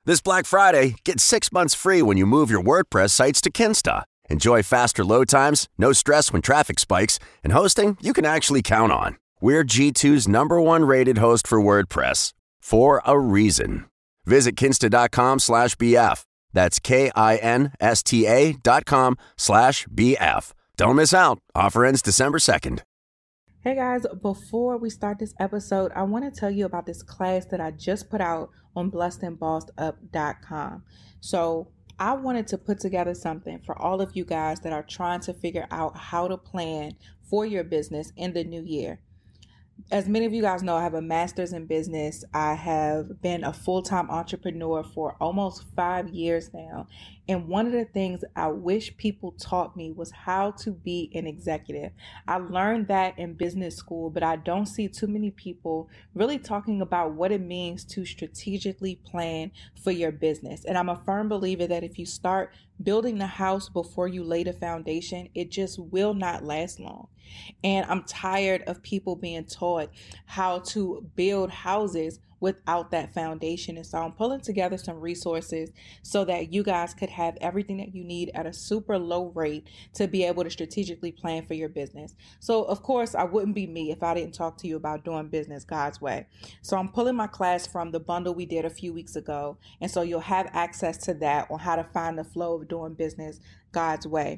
This Black Friday, get 6 months free when you move your WordPress sites to Kinsta. Enjoy faster load times, no stress when traffic spikes, and hosting you can actually count on. We're G2's #1 rated host for WordPress, for a reason. Visit kinsta.com/BF. That's KINSTA.com/BF. Don't miss out. Offer ends December 2nd. Hey guys, before we start this episode, I want to tell you about this class that I just put out on blessedandbossedup.com. So I wanted to put together something for all of you guys that are trying to figure out how to plan for your business in the new year. As many of you guys know, I have a master's in business. I have been a full-time entrepreneur for almost 5 years now. And one of the things I wish people taught me was how to be an executive. I learned that in business school, but I don't see too many people really talking about what it means to strategically plan for your business. And I'm a firm believer that if you start building the house before you lay the foundation, it just will not last long. And I'm tired of people being taught how to build houses without that foundation. And so I'm pulling together some resources so that you guys could have everything that you need at a super low rate to be able to strategically plan for your business. So of course, I wouldn't be me if I didn't talk to you about doing business God's way. So I'm pulling my class from the bundle we did a few weeks ago. And so you'll have access to that on how to find the flow of doing business God's way.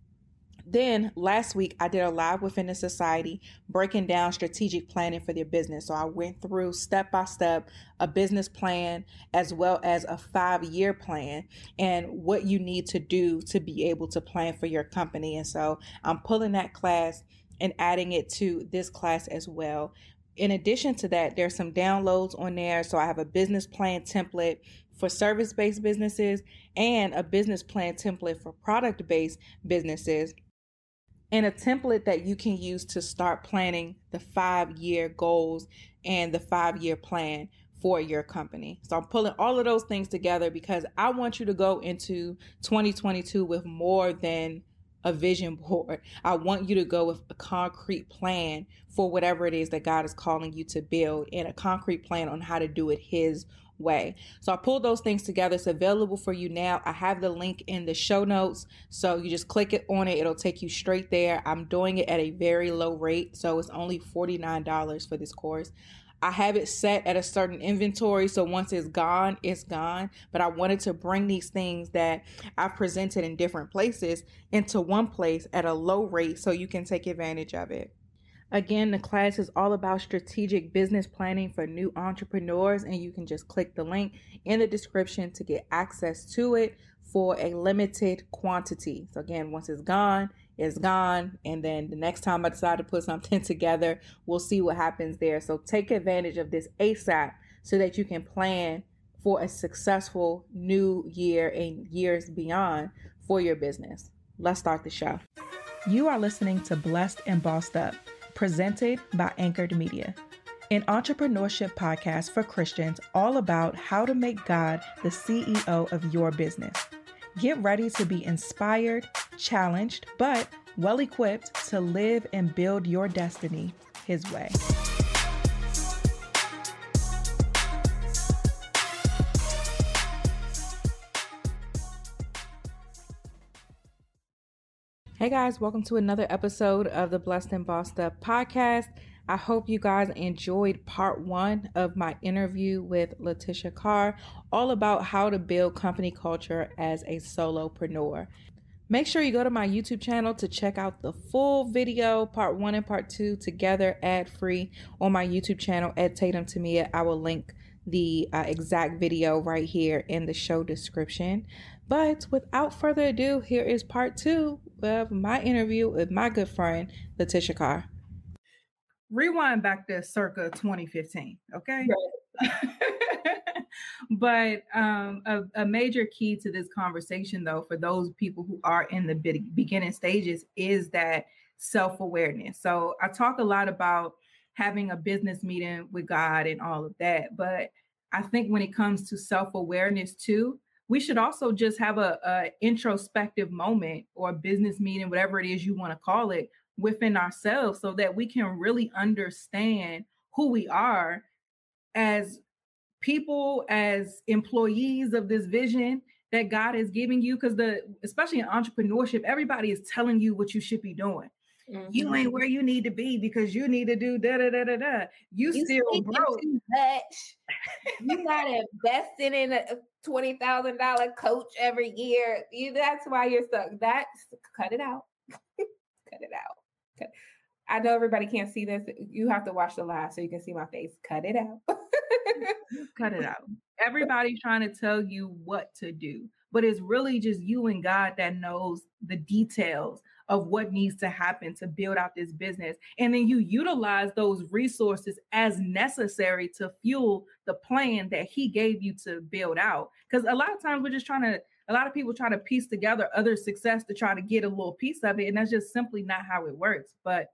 Then last week, I did a live within the society breaking down strategic planning for their business. So I went through step by step a business plan as well as a 5-year plan and what you need to do to be able to plan for your company. And so I'm pulling that class and adding it to this class as well. In addition to that, there's some downloads on there. So I have a business plan template for service-based businesses and a business plan template for product-based businesses, and a template that you can use to start planning the 5-year goals and the 5-year plan for your company. So I'm pulling all of those things together because I want you to go into 2022 with more than a vision board. I want you to go with a concrete plan for whatever it is that God is calling you to build, and a concrete plan on how to do it His way. So I pulled those things together. It's available for you now. I have the link in the show notes. So you just click it on it. It'll take you straight there. I'm doing it at a very low rate. So it's only $49 for this course. I have it set at a certain inventory. So once it's gone, it's gone. But I wanted to bring these things that I've presented in different places into one place at a low rate so you can take advantage of it. Again, the class is all about strategic business planning for new entrepreneurs, and you can just click the link in the description to get access to it for a limited quantity. So again, once it's gone, and then the next time I decide to put something together, we'll see what happens there. So take advantage of this ASAP so that you can plan for a successful new year and years beyond for your business. Let's start the show. You are listening to Blessed and Bossed Up, presented by Anchored Media, an entrepreneurship podcast for Christians all about how to make God the CEO of your business. Get ready to be inspired, challenged, but well-equipped to live and build your destiny His way. Hey guys, welcome to another episode of the Blessed and Bossed Up podcast. I hope you guys enjoyed part 1 of my interview with Letitia Carr, all about how to build company culture as a solopreneur. Make sure you go to my YouTube channel to check out the full video, part 1 and part 2 together, ad-free on my YouTube channel at Tatum Tamia. I will link the exact video right here in the show description. But without further ado, here is part 2 of my interview with my good friend, Letitia Carr. Rewind back to circa 2015, okay? Right. But a major key to this conversation, though, for those people who are in the beginning stages, is that self-awareness. So I talk a lot about having a business meeting with God and all of that. But I think when it comes to self-awareness too, we should also just have a introspective moment or a business meeting, whatever it is you want to call it, within ourselves so that we can really understand who we are as people as employees of this vision that God is giving you, because especially in entrepreneurship, everybody is telling you what you should be doing. Mm-hmm. You ain't where you need to be because you need to do da da da da da. You still broke. Too much. You're not investing in a $20,000 coach every year. That's why you're stuck. Cut it out. Cut it out. I know everybody can't see this. You have to watch the live so you can see my face. Cut it out. Cut it out. Everybody's trying to tell you what to do, but it's really just you and God that knows the details of what needs to happen to build out this business. And then you utilize those resources as necessary to fuel the plan that he gave you to build out. Because a lot of times a lot of people try to piece together other success to try to get a little piece of it. And that's just simply not how it works. But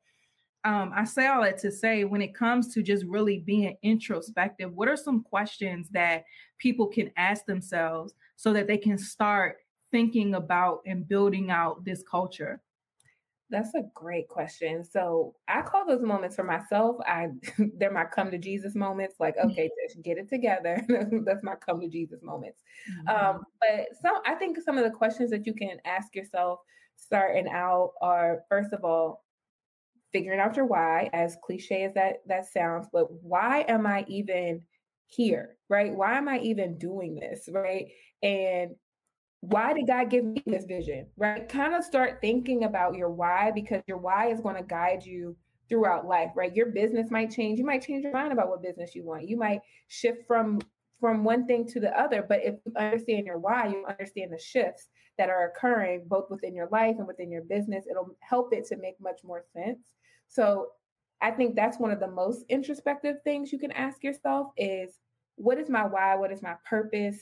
I say all that to say, when it comes to just really being introspective, what are some questions that people can ask themselves so that they can start thinking about and building out this culture? That's a great question. So I call those moments for myself. They're my come to Jesus moments. Like, okay, just get it together. That's my come to Jesus moments. Mm-hmm. But I think some of the questions that you can ask yourself starting out are, first of all, figuring out your why, as cliche as that sounds, but why am I even here, right? Why am I even doing this, right? And why did God give me this vision, right? Kind of start thinking about your why, because your why is going to guide you throughout life, right? Your business might change. You might change your mind about what business you want. You might shift from one thing to the other. But if you understand your why, you understand the shifts that are occurring both within your life and within your business. It'll help it to make much more sense. So I think that's one of the most introspective things you can ask yourself is, what is my why? What is my purpose?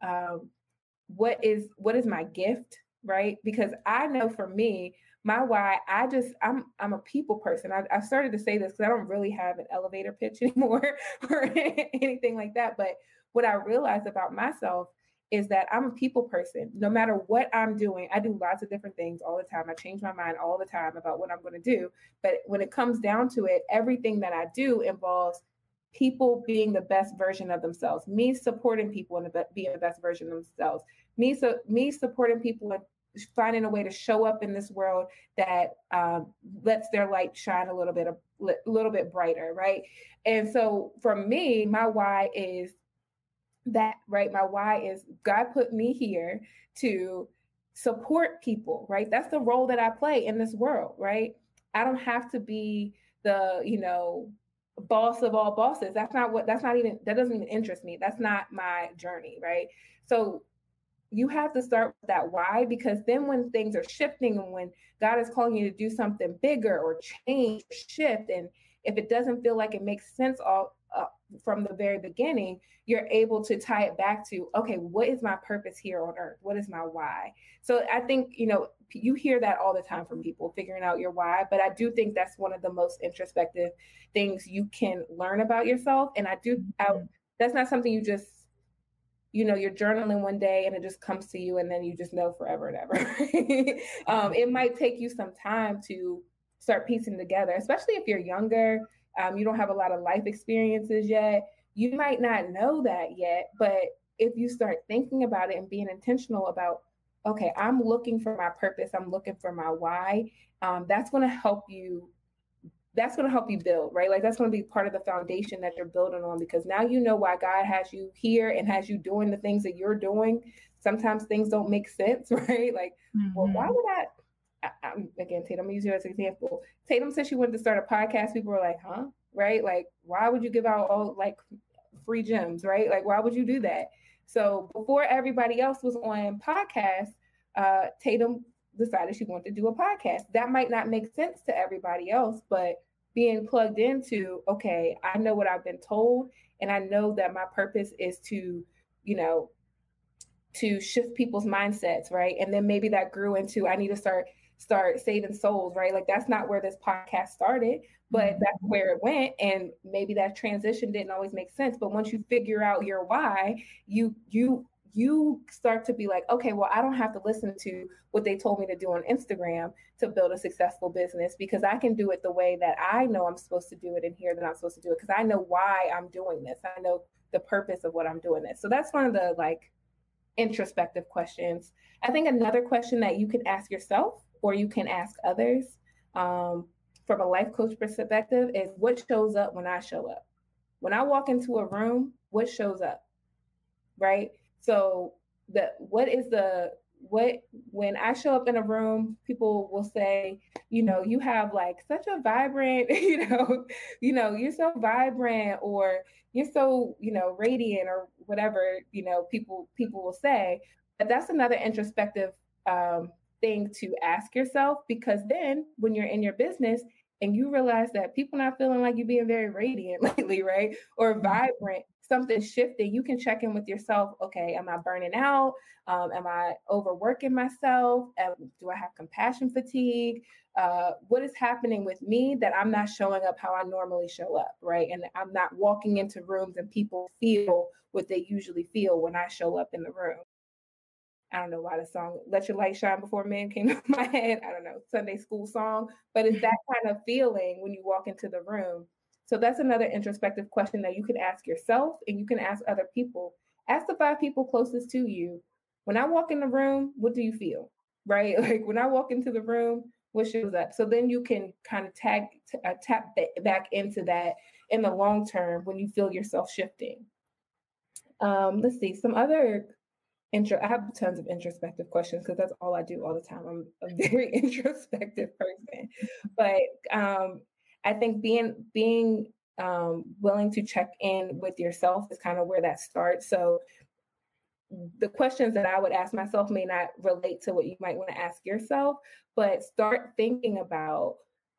What is my gift, right? Because I know for me, my why, I'm a people person. I've started to say this because I don't really have an elevator pitch anymore or anything like that. But what I realized about myself is that I'm a people person. No matter what I'm doing, I do lots of different things all the time. I change my mind all the time about what I'm going to do. But when it comes down to it, everything that I do involves people being the best version of themselves, me supporting people and being the best version of themselves, me supporting people and finding a way to show up in this world that lets their light shine a little bit brighter, right? And so for me, my why is that, right? My why is God put me here to support people, right? That's the role that I play in this world, right? I don't have to be the, boss of all bosses. That doesn't even interest me. That's not my journey, right? So you have to start with that why, because then when things are shifting and when God is calling you to do something bigger or change, or shift, and if it doesn't feel like it makes sense from the very beginning, you're able to tie it back to, okay, what is my purpose here on earth? What is my why? So I think, you hear that all the time from people, figuring out your why, but I do think that's one of the most introspective things you can learn about yourself. And that's not something you just, you're journaling one day and it just comes to you and then you just know forever and ever. It might take you some time to start piecing together, especially if you're younger. You don't have a lot of life experiences yet. You might not know that yet, but if you start thinking about it and being intentional about, okay, I'm looking for my purpose, I'm looking for my why, that's going to help you. That's going to help you build, right? Like that's going to be part of the foundation that you're building on, because now you know why God has you here and has you doing the things that you're doing. Sometimes things don't make sense, right? Like, well, why would again, Tatum, I'm going to use you as an example. Tatum said she wanted to start a podcast. People were like, huh? Right? Like, why would you give out all like free gems, right? Like, why would you do that? So before everybody else was on podcasts, Tatum decided she wanted to do a podcast. That might not make sense to everybody else, but being plugged into, okay, I know what I've been told, and I know that my purpose is to, to shift people's mindsets, right? And then maybe that grew into, I need to start saving souls, right? Like that's not where this podcast started, but that's where it went. And maybe that transition didn't always make sense. But once you figure out your why, you start to be like, okay, well, I don't have to listen to what they told me to do on Instagram to build a successful business, because I can do it the way that I know I'm supposed to do it and here that I'm supposed to do it, because I know why I'm doing this. I know the purpose of what I'm doing this? So that's one of the like introspective questions. I think another question that you can ask yourself or you can ask others from a life coach perspective is, what shows up when I show up? When I walk into a room, what shows up? Right? So when I show up in a room, people will say, you have like such a vibrant, you're so vibrant, or you're so, radiant, or whatever, people will say. But that's another introspective thing to ask yourself, because then when you're in your business and you realize that people not feeling like you being very radiant lately, right? Or vibrant, something shifted, you can check in with yourself. Okay, am I burning out? Am I overworking myself? Do I have compassion fatigue? What is happening with me that I'm not showing up how I normally show up, right? And I'm not walking into rooms and people feel what they usually feel when I show up in the room. I don't know why the song Let Your Light Shine Before Men came to my head. I don't know, Sunday school song, but it's that kind of feeling when you walk into the room. So that's another introspective question that you can ask yourself and you can ask other people. Ask the 5 people closest to you. When I walk in the room, what do you feel? Right? Like when I walk into the room, what shows up? So then you can kind of tap back into that in the long term when you feel yourself shifting. Let's see, some other I have tons of introspective questions because that's all I do all the time. I'm a very introspective person, but I think being willing to check in with yourself is kind of where that starts. So the questions that I would ask myself may not relate to what you might want to ask yourself, but start thinking about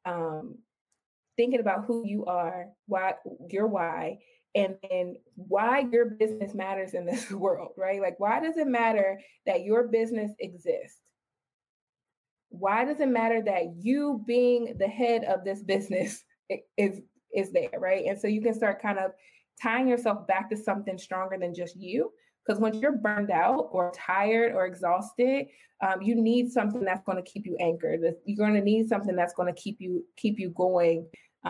who you are, why, and then why your business matters in this world, right? Like, why does it matter that your business exists? Why does it matter that you being the head of this business is there, right? And so you can start kind of tying yourself back to something stronger than just you. Because when you're burned out or tired or exhausted, you need something that's going to keep you anchored. You're going to need something that's going to keep you going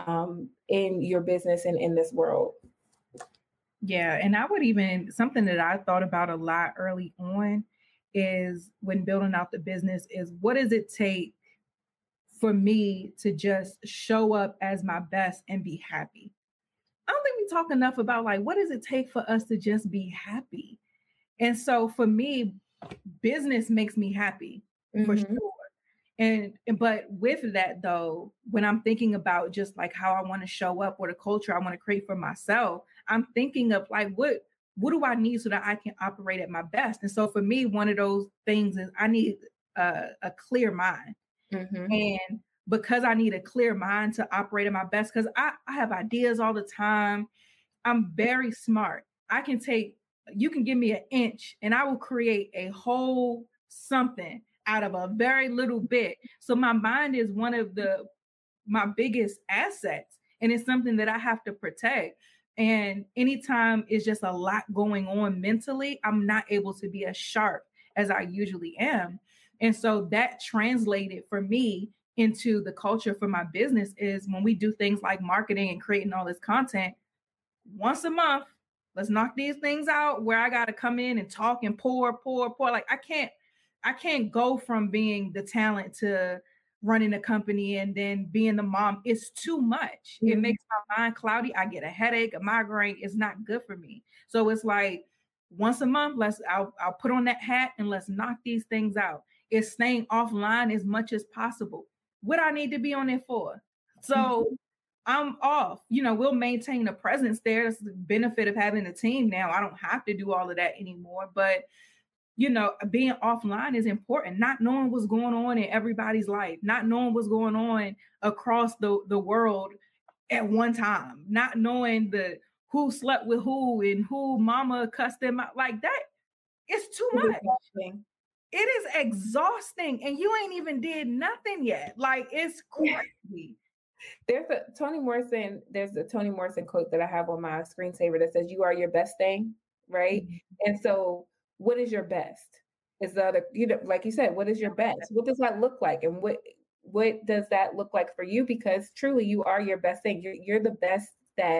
in your business and in this world. Yeah. And something that I thought about a lot early on is when building out the business is, what does it take for me to just show up as my best and be happy? I don't think we talk enough about like, what does it take for us to just be happy? And so for me, business makes me happy for sure. But with that though, when I'm thinking about just like how I want to show up or the culture I want to create for myself, I'm thinking of like, what do I need so that I can operate at my best? And so for me, one of those things is I need a clear mind. And because I need a clear mind to operate at my best, because I have ideas all the time. I'm very smart. You can give me an inch and I will create a whole something out of a very little bit. So my mind is one of my biggest assets, and it's something that I have to protect. And anytime it's just a lot going on mentally, I'm not able to be as sharp as I usually am. And so that translated for me into the culture for my business is when we do things like marketing and creating all this content once a month, let's knock these things out where I got to come in and talk and pour. Like I can't go from being the talent to running a company and then being the mom. It's too much. It makes my mind cloudy. I get a headache, a migraine. It's not good for me. So it's like once a month, I'll put on that hat and let's knock these things out. It's staying offline as much as possible. What I need to be on it for. So I'm off. We'll maintain a presence there. That's the benefit of having a team now. I don't have to do all of that anymore. But, being offline is important. Not knowing what's going on in everybody's life, not knowing what's going on across the world at one time, not knowing who slept with who and who mama cussed them out. Like that, it's too much. It is exhausting. And you ain't even did nothing yet. Like, it's crazy. There's a Toni Morrison quote that I have on my screensaver that says, "You are your best thing," right? And so what is your best? Is the other, like you said, what is your best? What does that look like? And what does that look like for you? Because truly you are your best thing. You're the best that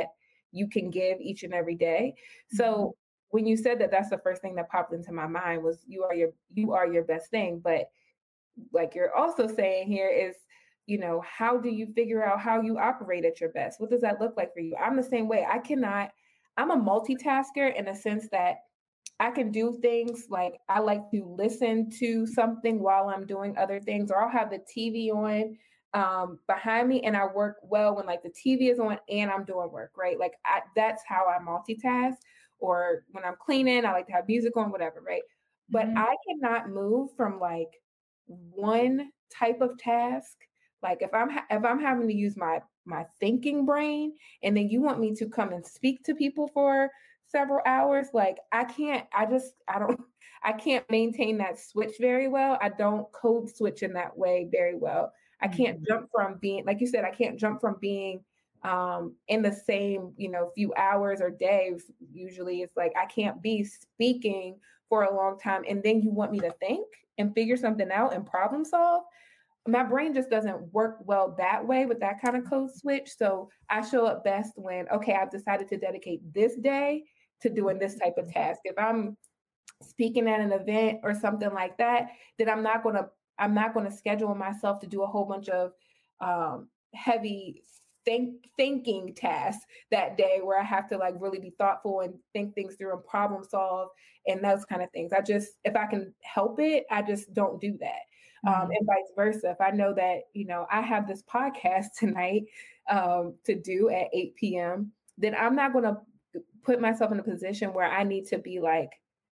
you can give each and every day. So when you said that, that's the first thing that popped into my mind was you are your best thing. But like you're also saying here is, how do you figure out how you operate at your best? What does that look like for you? I'm the same way. I'm a multitasker in a sense that I can do things like I like to listen to something while I'm doing other things, or I'll have the TV on behind me, and I work well when like the TV is on and I'm doing work, right? Like that's how I multitask. Or when I'm cleaning, I like to have music on, whatever, right? But I cannot move from like one type of task. Like if I'm having to use my thinking brain, and then you want me to come and speak to people for several hours, like I can't maintain that switch very well. I don't code switch in that way very well. I can't jump from being, like you said, I can't jump from being in the same, few hours or days. Usually it's like I can't be speaking for a long time and then you want me to think and figure something out and problem solve. My brain just doesn't work well that way with that kind of code switch. So I show up best when, okay, I've decided to dedicate this day to doing this type of task. If I'm speaking at an event or something like that, then I'm not going to schedule myself to do a whole bunch of heavy thinking tasks that day where I have to like really be thoughtful and think things through and problem solve and those kind of things. If I can help it, I just don't do that. And vice versa. If I know that, I have this podcast tonight to do at 8 p.m., then I'm not going to put myself in a position where I need to be like,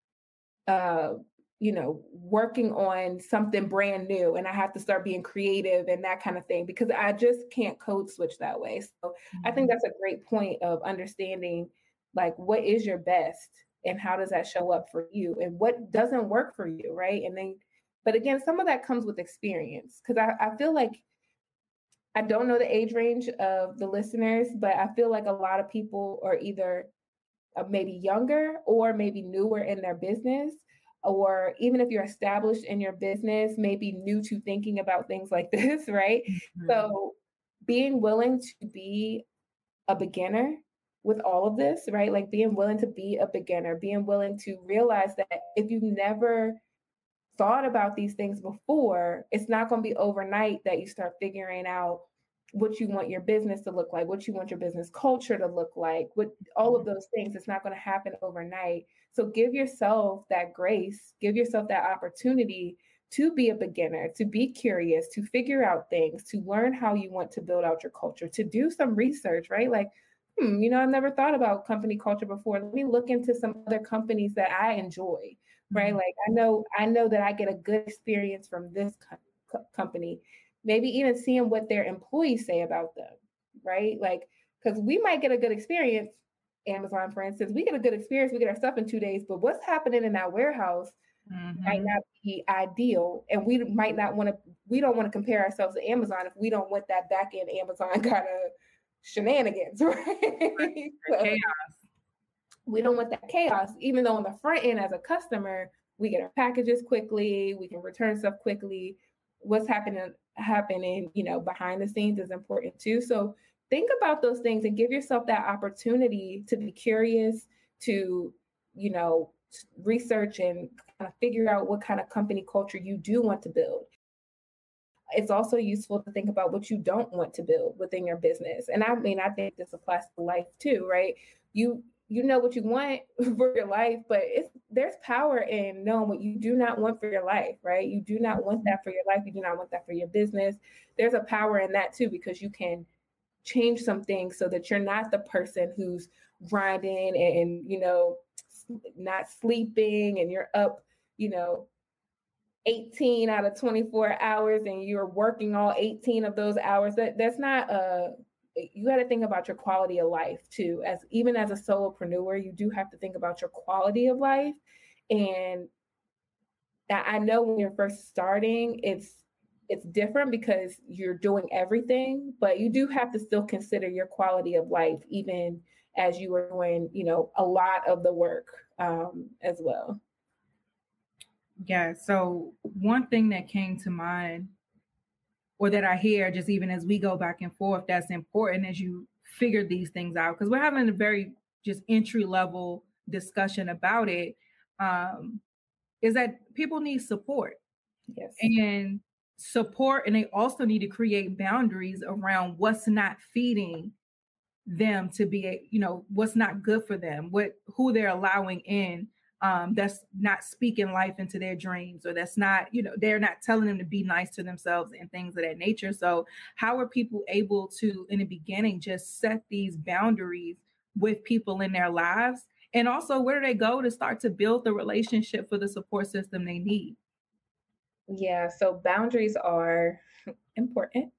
working on something brand new and I have to start being creative and that kind of thing, because I just can't code switch that way. So I think that's a great point of understanding like what is your best and how does that show up for you and what doesn't work for you, right? And then, but again, some of that comes with experience, because I feel like I don't know the age range of the listeners, but I feel like a lot of people are either maybe younger or maybe newer in their business, or even if you're established in your business, maybe new to thinking about things like this, right? So being willing to be a beginner with all of this, right? Like being willing to be a beginner, being willing to realize that if you've never thought about these things before, it's not going to be overnight that you start figuring out what you want your business to look like, what you want your business culture to look like, what all of those things. It's not going to happen overnight. So give yourself that grace, give yourself that opportunity to be a beginner, to be curious, to figure out things, to learn how you want to build out your culture, to do some research, right? Like, I've never thought about company culture before. Let me look into some other companies that I enjoy, right? Like I know that I get a good experience from this company. Maybe even seeing what their employees say about them, right? Like, because we might get a good experience, Amazon, for instance, we get a good experience, we get our stuff in 2 days, but what's happening in that warehouse might not be ideal. And we don't want to compare ourselves to Amazon if we don't want that back end Amazon kind of shenanigans, right? So, chaos. We don't want that chaos, even though on the front end as a customer, we get our packages quickly, we can return stuff quickly. What's happening, behind the scenes is important too. So think about those things and give yourself that opportunity to be curious, to, research and kind of figure out what kind of company culture you do want to build. It's also useful to think about what you don't want to build within your business. And I think this applies to life too, right? You know what you want for your life, but there's power in knowing what you do not want for your life, right? You do not want that for your life. You do not want that for your business. There's a power in that too, because you can change some things so that you're not the person who's grinding and, not sleeping and you're up, 18 out of 24 hours and you're working all 18 of those hours. That's not you got to think about your quality of life too. Even as a solopreneur, you do have to think about your quality of life. And I know when you're first starting, it's different because you're doing everything, but you do have to still consider your quality of life, even as you are doing, a lot of the work as well. Yeah. So one thing that came to mind, or that I hear just even as we go back and forth, that's important as you figured these things out, because we're having a very just entry level discussion about it, is that people need support. Yes. And support, and they also need to create boundaries around what's not feeding them to be, what's not good for them, who they're allowing in, that's not speaking life into their dreams, or that's not, they're not telling them to be nice to themselves and things of that nature. So how are people able to, in the beginning, just set these boundaries with people in their lives? And also, where do they go to start to build the relationship for the support system they need? Yeah, so boundaries are important,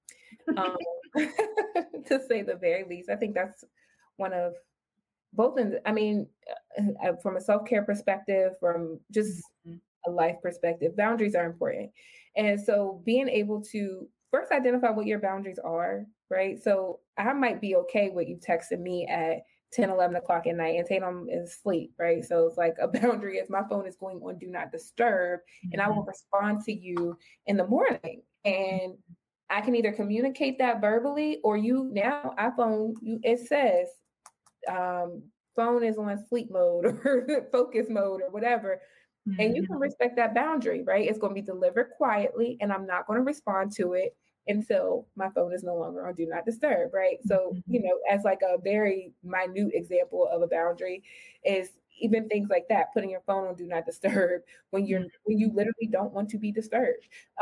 to say the very least. I think that's one of both, from a self-care perspective, from just a life perspective, boundaries are important. And so being able to first identify what your boundaries are, right? So I might be okay with you texting me at 10, 11 o'clock at night and Tatum is asleep, right? So it's like a boundary is my phone is going on do not disturb, and I will respond to you in the morning. And I can either communicate that verbally, or iPhone, it says phone is on sleep mode or focus mode or whatever. And you can respect that boundary, right? It's going to be delivered quietly, and I'm not going to respond to it until my phone is no longer on do not disturb, right? So, as like a very minute example of a boundary is even things like that, putting your phone on do not disturb when you literally don't want to be disturbed.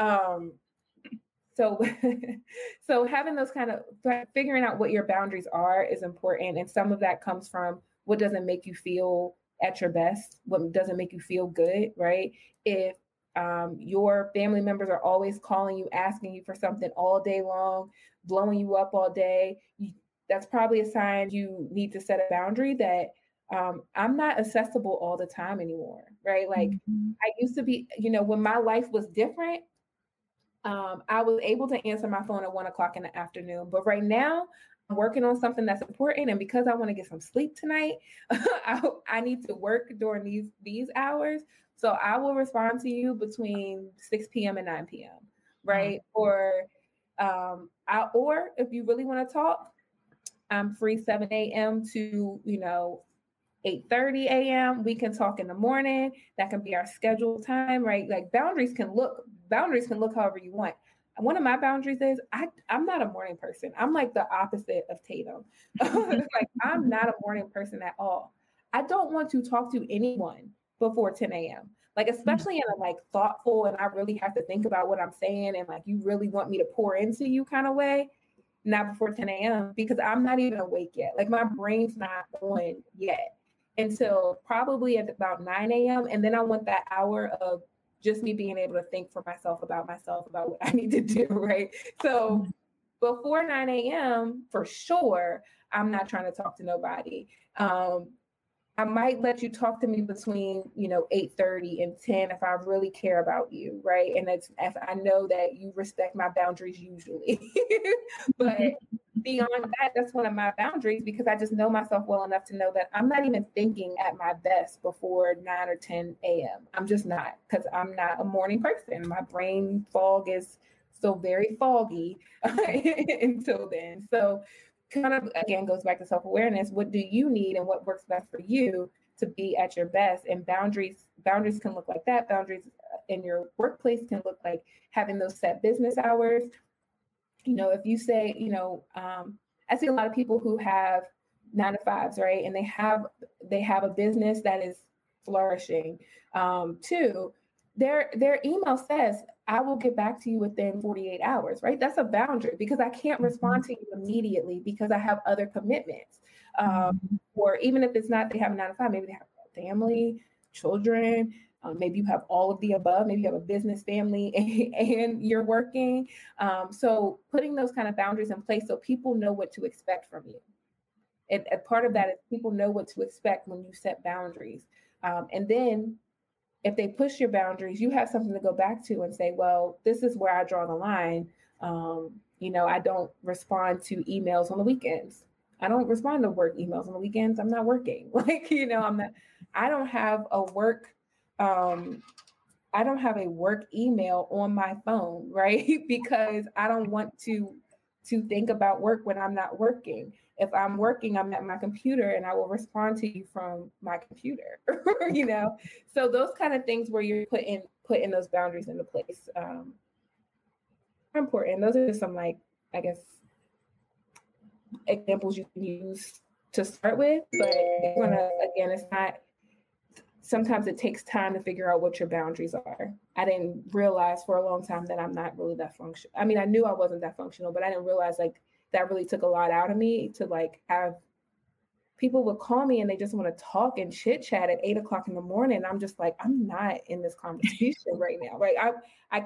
So having those kind of figuring out what your boundaries are is important. And some of that comes from what doesn't make you feel at your best, what doesn't make you feel good, right? If your family members are always calling you, asking you for something all day long, blowing you up all day, that's probably a sign you need to set a boundary that I'm not accessible all the time anymore, right? Like I used to be, when my life was different, I was able to answer my phone at 1 o'clock in the afternoon. But right now, I'm working on something that's important. And because I want to get some sleep tonight, I need to work during these hours. So I will respond to you between 6 p.m. and 9 p.m. Right. Or if you really want to talk, I'm free 7 a.m. to, 8:30 a.m. We can talk in the morning. That can be our scheduled time, right? Like boundaries can look however you want. And one of my boundaries is I'm not a morning person. I'm like the opposite of Tatum. Like I'm not a morning person at all. I don't want to talk to anyone before 10 a.m. Like, especially in a like thoughtful and I really have to think about what I'm saying and like you really want me to pour into you kind of way. Not before 10 a.m. because I'm not even awake yet. Like my brain's not on yet until probably at about 9 a.m. And then I want that hour of just me being able to think for myself, about what I need to do, right? So before 9 a.m., for sure, I'm not trying to talk to nobody. I might let you talk to me between, 8:30 and 10 if I really care about you, right? And it's if I know that you respect my boundaries usually. But beyond that, that's one of my boundaries because I just know myself well enough to know that I'm not even thinking at my best before 9 or 10 a.m. I'm just not, because I'm not a morning person. My brain fog is so very foggy until then. So kind of again goes back to self-awareness. What do you need and what works best for you to be at your best? And boundaries can look like that. Boundaries in your workplace can look like having those set business hours. If you say, I see a lot of people who have 9 to 5s, right? And they have a business that is flourishing too. Their email says, I will get back to you within 48 hours, right? That's a boundary because I can't respond to you immediately because I have other commitments. Or even if it's not, they have a 9 to 5, maybe they have a family, children, maybe you have all of the above, maybe you have a business, family, and you're working. So putting those kind of boundaries in place so people know what to expect from you. And part of that is people know what to expect when you set boundaries. And then if they push your boundaries, you have something to go back to and say, well, this is where I draw the line. I don't respond to emails on the weekends. I don't respond to work emails on the weekends. I'm not working. I don't have a work email on my phone, right? Because I don't want to think about work when I'm not working. if I'm working, I'm at my computer and I will respond to you from my computer, So those kind of things where you're putting those boundaries into place are important. Those are just some, like, I guess, examples you can use to start with. But again, it's not, sometimes it takes time to figure out what your boundaries are. I didn't realize for a long time that I'm not really that functional. I mean, I knew I wasn't that functional, but I didn't realize like that really took a lot out of me to like have people would call me and they just want to talk and chit chat at 8 o'clock in the morning. I'm just like, I'm not in this conversation right now. Right. I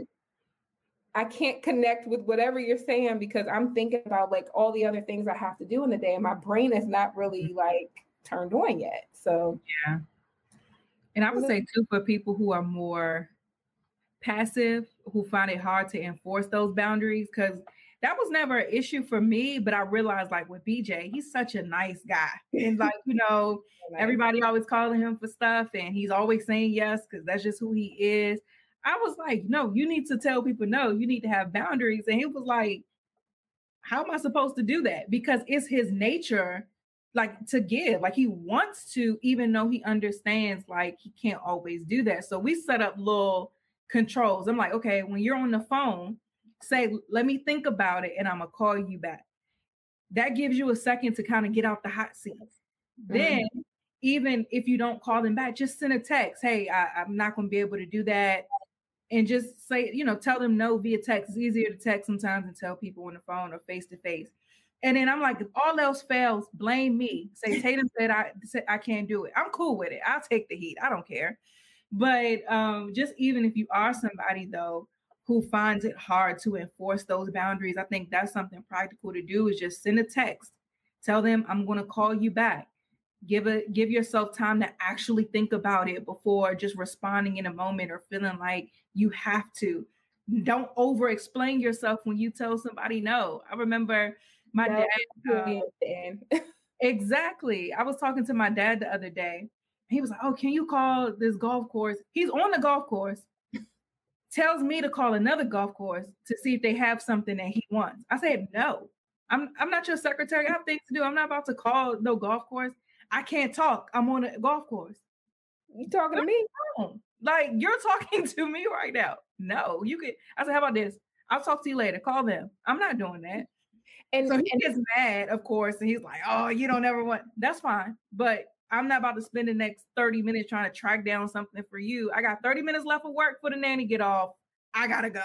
can't connect with whatever you're saying because I'm thinking about like all the other things I have to do in the day and my brain is not really like turned on yet. So yeah. And I would say too, for people who are more passive, who find it hard to enforce those boundaries, because that was never an issue for me, but I realized like with BJ, he's such a nice guy. And like, everybody always calling him for stuff and he's always saying yes, because that's just who he is. I was like, no, you need to tell people no, you need to have boundaries. And he was like, how am I supposed to do that? Because it's his nature, like, to give. Like, he wants to, even though he understands, like, he can't always do that. So we set up little controls. I'm like, okay, when you're on the phone, say, let me think about it and I'm going to call you back. That gives you a second to kind of get out the hot seat. Mm-hmm. Then, even if you don't call them back, just send a text. Hey, I'm not going to be able to do that. And just say, tell them no via text. It's easier to text sometimes than tell people on the phone or face to face. And then I'm like, if all else fails, blame me. Say, Tatum said I can't do it. I'm cool with it. I'll take the heat. I don't care. But just even if you are somebody, though, who finds it hard to enforce those boundaries, I think that's something practical to do is just send a text. Tell them I'm going to call you back. Give yourself time to actually think about it before just responding in a moment or feeling like you have to. Don't over explain yourself when you tell somebody no. I remember my dad. Exactly. I was talking to my dad the other day. He was like, oh, can you call this golf course? He's on the golf course. Tells me to call another golf course to see if they have something that he wants. I said, no, I'm not your secretary. I have things to do. I'm not about to call no golf course. I can't talk. I'm on a golf course. You talking to me? Like, you're talking to me right now. No, you could. I said, how about this? I'll talk to you later. Call them. I'm not doing that. And so he gets mad, of course, and he's like, oh, you don't ever want. That's fine. But I'm not about to spend the next 30 minutes trying to track down something for you. I got 30 minutes left of work for the nanny get off. I gotta go.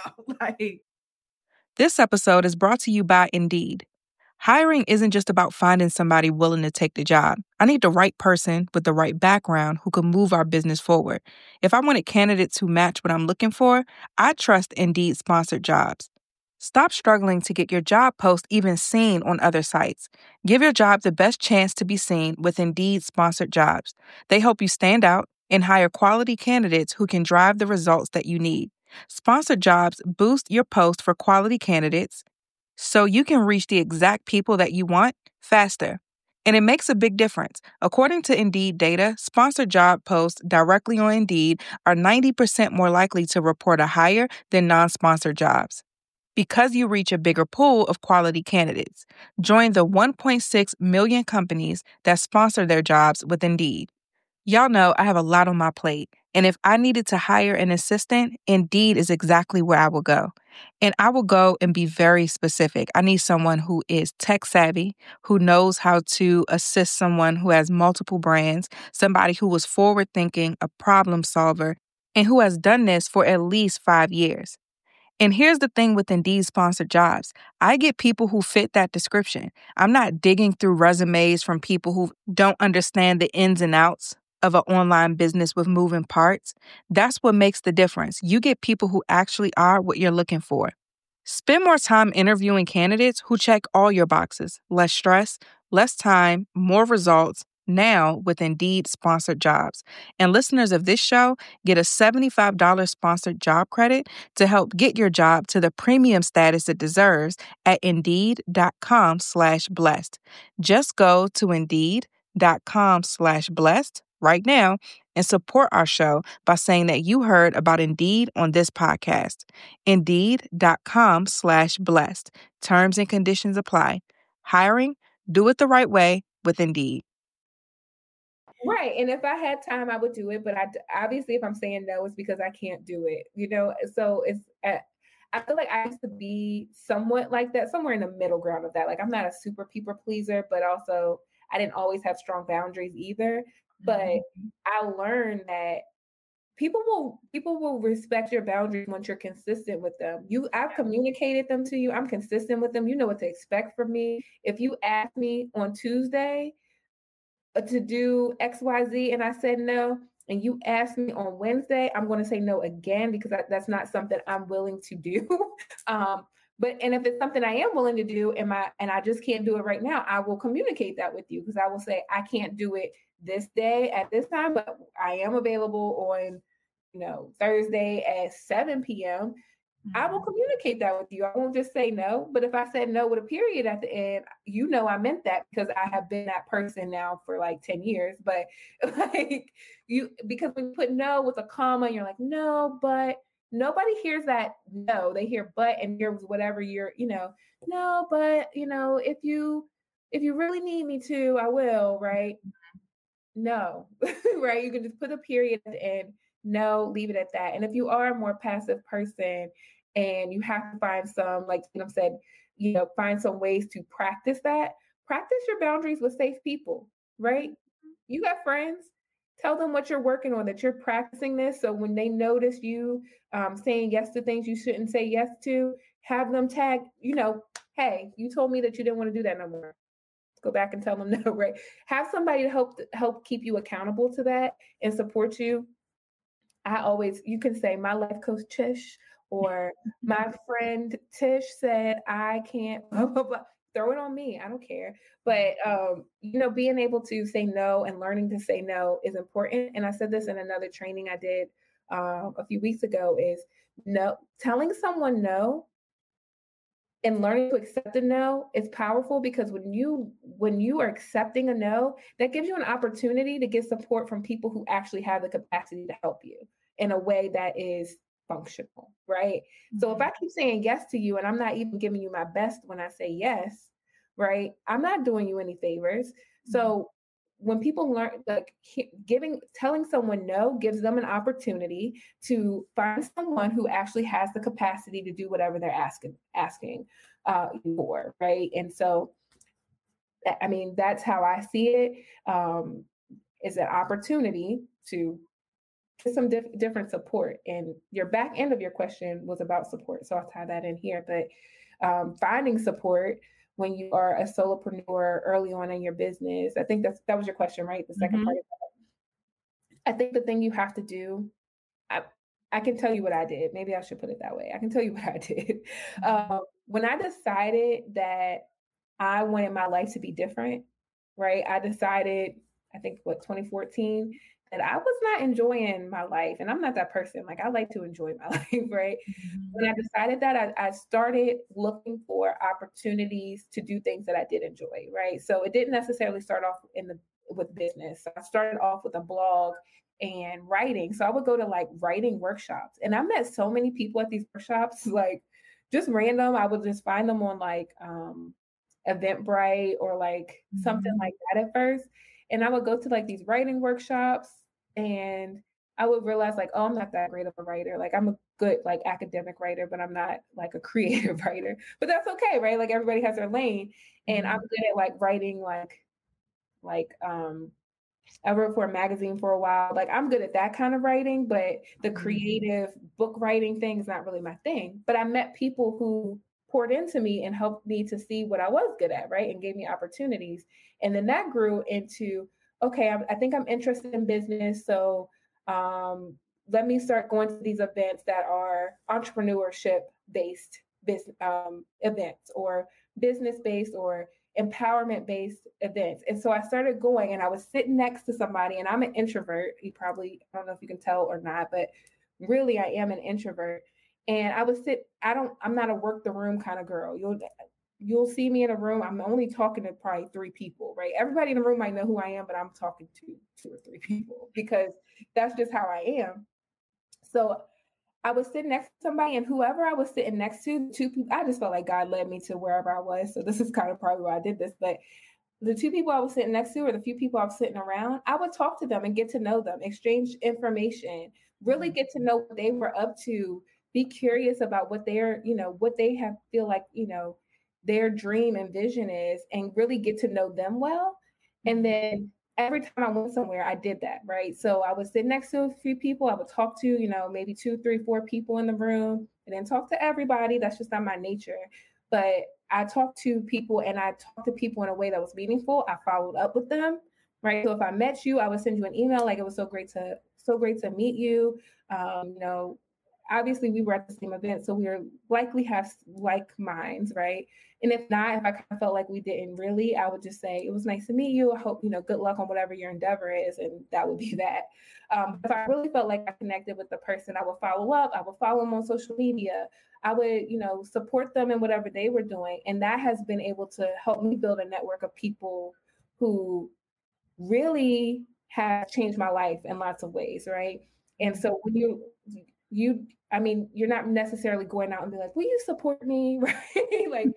This episode is brought to you by Indeed. Hiring isn't just about finding somebody willing to take the job. I need the right person with the right background who can move our business forward. If I wanted candidates who match what I'm looking for, I trust Indeed sponsored jobs. Stop struggling to get your job post even seen on other sites. Give your job the best chance to be seen with Indeed sponsored jobs. They help you stand out and hire quality candidates who can drive the results that you need. Sponsored jobs boost your post for quality candidates so you can reach the exact people that you want faster. And it makes a big difference. According to Indeed data, sponsored job posts directly on Indeed are 90% more likely to report a hire than non-sponsored jobs. Because you reach a bigger pool of quality candidates. Join the 1.6 million companies that sponsor their jobs with Indeed. Y'all know I have a lot on my plate, and if I needed to hire an assistant, Indeed is exactly where I will go. And I will go and be very specific. I need someone who is tech savvy, who knows how to assist someone who has multiple brands, somebody who is forward thinking, a problem solver, and who has done this for at least 5 years. And here's the thing with Indeed sponsored jobs. I get people who fit that description. I'm not digging through resumes from people who don't understand the ins and outs of an online business with moving parts. That's what makes the difference. You get people who actually are what you're looking for. Spend more time interviewing candidates who check all your boxes. Less stress, less time, more results. Now with Indeed sponsored jobs. And listeners of this show get a $75 sponsored job credit to help get your job to the premium status it deserves at Indeed.com/blessed. Just go to Indeed.com/blessed right now and support our show by saying that you heard about Indeed on this podcast. Indeed.com/blessed. Terms and conditions apply. Hiring? Do it the right way with Indeed. Right. And if I had time, I would do it. But obviously, if I'm saying no, it's because I can't do it, you know? So I feel like I used to be somewhat like that, somewhere in the middle ground of that. Like, I'm not a super people pleaser, but also I didn't always have strong boundaries either. But I learned that people will respect your boundaries once you're consistent with them. I've communicated them to you. I'm consistent with them. You know what to expect from me. If you ask me on Tuesday to do XYZ and I said no, and you ask me on Wednesday, I'm going to say no again because that's not something I'm willing to do. And if it's something I am willing to do and I just can't do it right now, I will communicate that with you because I will say I can't do it this day at this time, but I am available on, Thursday at 7 p.m. I will communicate that with you. I won't just say no. But if I said no with a period at the end, I meant that because I have been that person now for like 10 years. But because when you put no with a comma, you're like, no, but nobody hears that no. They hear but and hears whatever no, but if you really need me to, I will, right? No, right? You can just put a period at the end. No, leave it at that. And if you are a more passive person and you have to find some, like Tim said, find some ways to practice that, practice your boundaries with safe people, right? You got friends, tell them what you're working on, that you're practicing this. So when they notice you saying yes to things you shouldn't say yes to, have them tag, hey, you told me that you didn't want to do that no more. Go back and tell them no, right? Have somebody to help keep you accountable to that and support you. You can say my life coach Tish or my friend Tish said I can't blah blah blah. Throw it on me. I don't care. But being able to say no and learning to say no is important. And I said this in another training I did a few weeks ago is no, telling someone no and learning to accept a no is powerful because when you are accepting a no, that gives you an opportunity to get support from people who actually have the capacity to help you in a way that is functional, right? Mm-hmm. So if I keep saying yes to you and I'm not even giving you my best when I say yes, right? I'm not doing you any favors. Mm-hmm. So when people learn, like telling someone no gives them an opportunity to find someone who actually has the capacity to do whatever they're asking for, right? And so, I mean, that's how I see it. Is an opportunity to get some different support. And your back end of your question was about support, so I'll tie that in here. But finding support when you are a solopreneur early on in your business. I think that was your question, right? The second part of that. I think the thing you have to do, I can tell you what I did. Maybe I should put it that way. I can tell you what I did. When I decided that I wanted my life to be different, right? I decided, I think 2014, that I was not enjoying my life. And I'm not that person. Like, I like to enjoy my life, right? Mm-hmm. When I decided that, I started looking for opportunities to do things that I did enjoy, right? So it didn't necessarily start off with business. So I started off with a blog and writing. So I would go to like writing workshops. And I met so many people at these workshops, like just random. I would just find them on like Eventbrite or like something like that at first. And I would go to like these writing workshops and I would realize like, oh, I'm not that great of a writer. Like I'm a good like academic writer, but I'm not like a creative writer. But that's okay, right? Like everybody has their lane. And I'm good at like writing like I wrote for a magazine for a while. Like I'm good at that kind of writing, but the creative book writing thing is not really my thing. But I met people who poured into me and helped me to see what I was good at, right? And gave me opportunities. And then that grew into, okay, I think I'm interested in business. So let me start going to these events that are entrepreneurship-based events or business-based or empowerment-based events. And so I started going and I was sitting next to somebody, and I'm an introvert. I don't know if you can tell or not, but really I am an introvert. And I would I'm not a work the room kind of girl. You'll see me in a room. I'm only talking to probably 3 people, right? Everybody in the room might know who I am, but I'm talking to 2 or 3 people because that's just how I am. So I was sitting next to somebody, and whoever I was sitting next to, 2 people, I just felt like God led me to wherever I was. So this is kind of probably why I did this. But the two people I was sitting next to or the few people I was sitting around, I would talk to them and get to know them, exchange information, really get to know what they were up to, be curious about what they're, what they have feel like, their dream and vision is, and really get to know them well. And then every time I went somewhere, I did that, right? So I would sit next to a few people. I would talk to, maybe 2, 3, 4 people in the room, and then talk to everybody. That's just not my nature. But I talked to people, and I talked to people in a way that was meaningful. I followed up with them, right? So if I met you, I would send you an email like, it was so great to meet you. Obviously we were at the same event, so we were likely have like minds, right? And if not, if I kind of felt like we didn't really, I would just say, it was nice to meet you. I hope, good luck on whatever your endeavor is. And that would be that. If I really felt like I connected with the person, I would follow up. I would follow them on social media. I would, support them in whatever they were doing. And that has been able to help me build a network of people who really have changed my life in lots of ways, right? And so when you're not necessarily going out and be like, will you support me? Right? Like,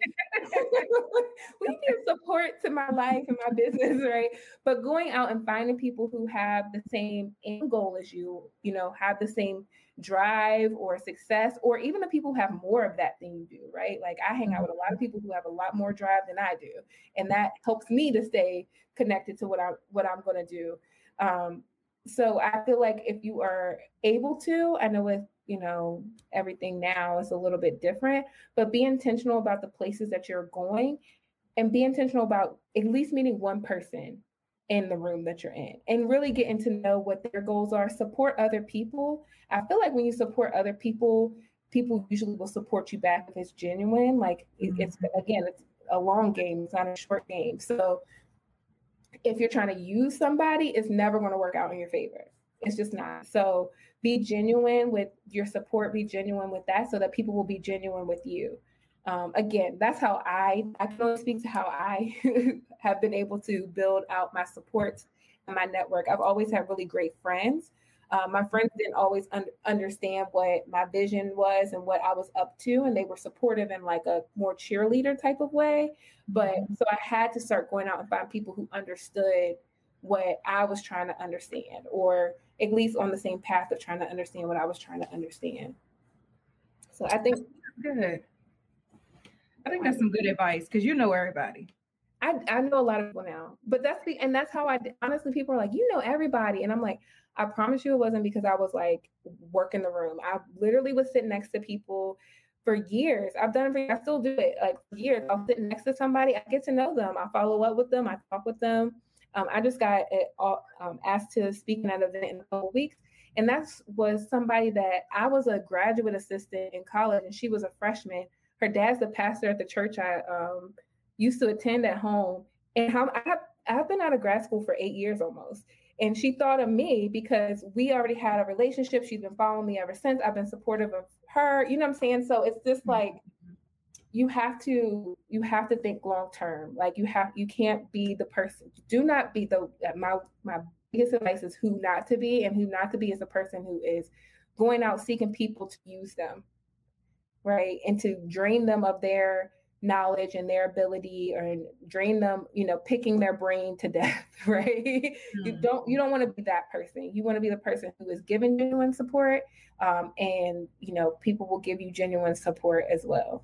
will you give support to my life and my business, right? But going out and finding people who have the same end goal as you, have the same drive or success, or even the people who have more of that than you do, right? Like I hang out with a lot of people who have a lot more drive than I do. And that helps me to stay connected to what I'm going to do. So I feel like if you are able to, I know with, everything now is a little bit different, but be intentional about the places that you're going, and be intentional about at least meeting one person in the room that you're in, and really getting to know what their goals are. Support other people. I feel like when you support other people, people usually will support you back if it's genuine. Like it's a long game. It's not a short game. So if you're trying to use somebody, it's never going to work out in your favor. It's just not. So be genuine with your support, be genuine with that, so that people will be genuine with you. Again, that's how I can only speak to how I have been able to build out my support and my network. I've always had really great friends. My friends didn't always understand what my vision was and what I was up to, and they were supportive in like a more cheerleader type of way. But so I had to start going out and find people who understood what I was trying to understand, or at least on the same path of trying to understand what I was trying to understand. So I think that's good. I think that's some good advice, because you know everybody. I know a lot of people now, but that's how honestly, people are like, everybody. And I'm like, I promise you it wasn't because I was like working the room. I literally was sitting next to people for years. I've done it I still do it like for years. I'll sit next to somebody, I get to know them. I follow up with them. I talk with them. I just got asked to speak at an event in a couple weeks. And that was somebody that I was a graduate assistant in college, and she was a freshman. Her dad's the pastor at the church I used to attend at home. And I've been out of grad school for 8 years almost. And she thought of me because we already had a relationship. She's been following me ever since. I've been supportive of her. You know what I'm saying? So it's just like, you have to think long term. Like you can't be the person. Do not be my biggest advice is who not to be, and who not to be is the person who is going out seeking people to use them, right? And to drain them of their knowledge and their ability, or drain them, picking their brain to death, right? You don't want to be that person. You want to be the person who is giving genuine support, and people will give you genuine support as well.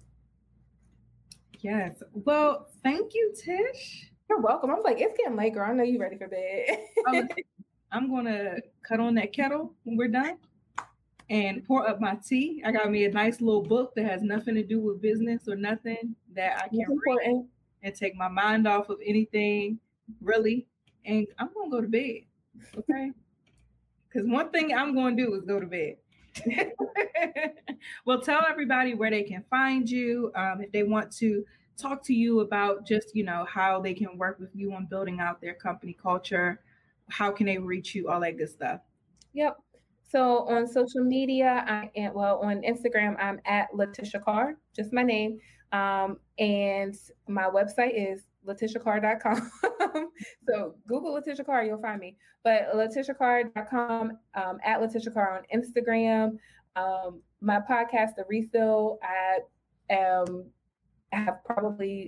Yes. Well, thank you, Tish. You're welcome. I was like, it's getting late, girl. I know you're ready for bed. I'm going to cut on that kettle when we're done and pour up my tea. I got me a nice little book that has nothing to do with business or nothing, that I can read and take my mind off of anything, really. And I'm going to go to bed, okay? Because one thing I'm going to do is go to bed. Well, tell everybody where they can find you, if they want to talk to you about just, how they can work with you on building out their company culture. How can they reach you? All that good stuff. Yep. So on social media, on Instagram, I'm at Letitia Carr, just my name. And my website is letitiacarr.com. So Google Letitia Carr, you'll find me. But letitiacarr.com, at Letitia Carr on Instagram. My podcast, The Refill, I have probably, I think,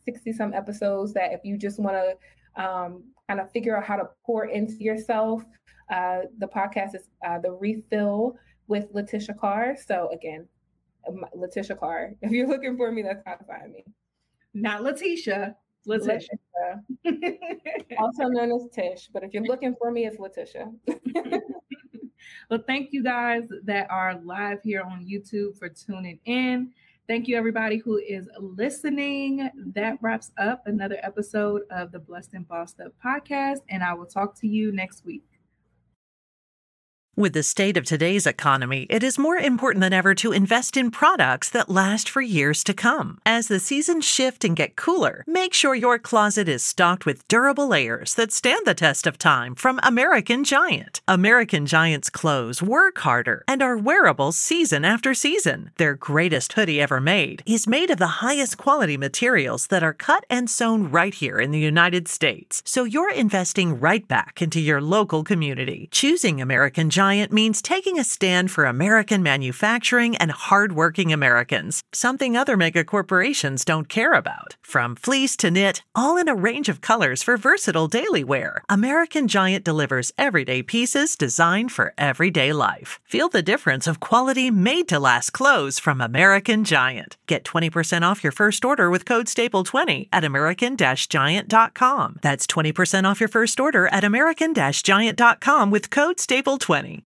60 some episodes that if you just want to kind of figure out how to pour into yourself, the podcast is The Refill with Letitia Carr. So again, Letitia Carr. If you're looking for me, that's how to find me. Not Letitia. Letitia. Also known as Tish, but if you're looking for me, it's Letitia. Well, thank you guys that are live here on YouTube for tuning in. Thank you, everybody who is listening. That wraps up another episode of the Blessed and Bossed Up podcast, and I will talk to you next week. With the state of today's economy, it is more important than ever to invest in products that last for years to come. As the seasons shift and get cooler, make sure your closet is stocked with durable layers that stand the test of time from American Giant. American Giant's clothes work harder and are wearable season after season. Their greatest hoodie ever made is made of the highest quality materials that are cut and sewn right here in the United States. So you're investing right back into your local community. Choosing American Giant means taking a stand for American manufacturing and hardworking Americans, something other mega corporations don't care about. From fleece to knit, all in a range of colors for versatile daily wear, American Giant delivers everyday pieces designed for everyday life. Feel the difference of quality made-to-last clothes from American Giant. Get 20% off your first order with code STAPLE20 at American-Giant.com. That's 20% off your first order at American-Giant.com with code STAPLE20.